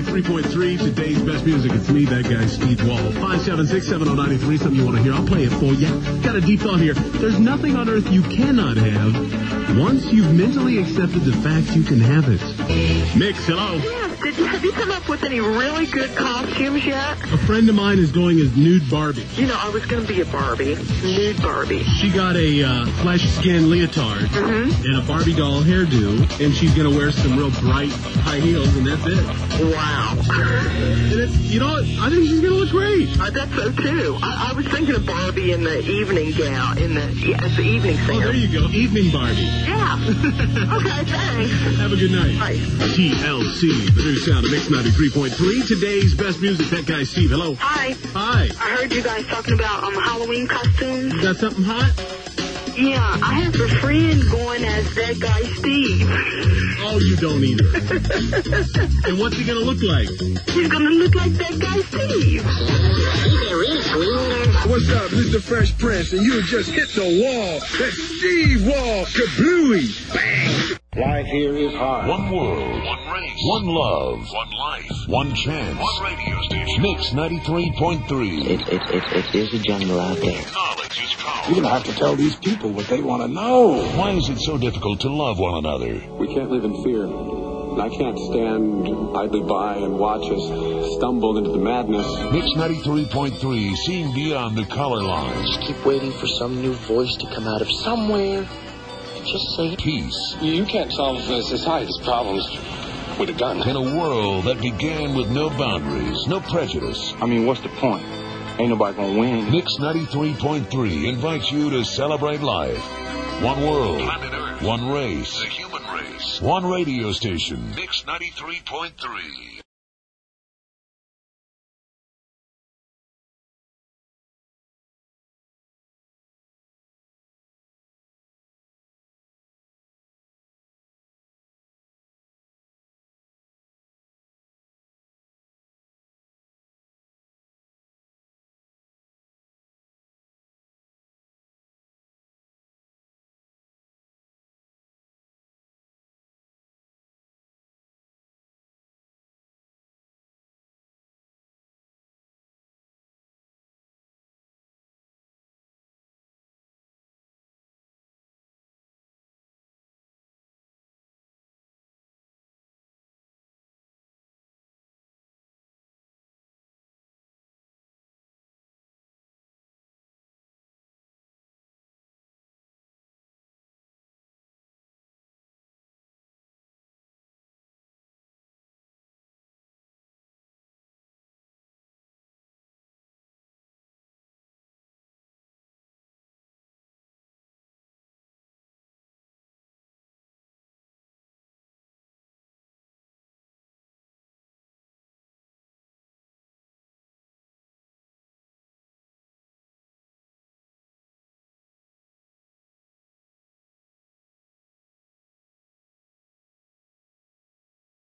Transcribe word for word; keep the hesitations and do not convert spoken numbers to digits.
ninety-three point three, today's best music. It's me, that guy, Steve Wall. five seven six, seven oh nine three, something you want to hear. I'll play it for you. Got a deep thought here. There's nothing on earth you cannot have once you've mentally accepted the fact you can have it. Mix, hello. Yes, did you, have you come up with any really good costumes yet? A friend of mine is going as nude Barbie. You know, I was going to be a Barbie. Nude Barbie. She got a uh, flesh skin leotard Mm-hmm. and a Barbie doll hairdo, and she's going to wear some real bright high heels, and that's it. Wow. And it's, you know what? I think she's going to look great. I bet so, too. I, I was thinking of Barbie in the evening gown, in the, yeah, as the evening Oh, singer. there you go. Evening Barbie. Yeah. Okay, thanks. Have a good night. Bye. T L C, the new sound of Mix ninety-three point three. Today's best music. That guy, Steve. Hello. Hi. Hi. I heard you guys talking about um, Halloween costumes. Got something hot? Yeah, I have a friend going as that guy Steve. Oh, you don't either. And what's he going to look like? He's going to look like that guy Steve. What's up? This is the Fresh Prince, and you just hit the wall. That's Steve Wall. Kablooey. Bang! Life here is hard. One world, one race, one love, one life, one chance, one radio station. Mix ninety-three point three. It, it, it, it is a jungle out there. Knowledge is power. You're going to have to tell these people what they want to know. Why is it so difficult to love one another? We can't live in fear. And I can't stand idly by and watch us stumble into the madness. Mix ninety-three point three, seeing beyond the color lines. Keep waiting for some new voice to come out of somewhere. Just say Peace. You can't solve uh, society's problems with a gun. In a world that began with no boundaries, no prejudice. I mean, what's the point? Ain't nobody going to win. Mix ninety-three point three invites you to celebrate life. One world, planet Earth, one race, the human race, one radio station. Mix ninety-three point three.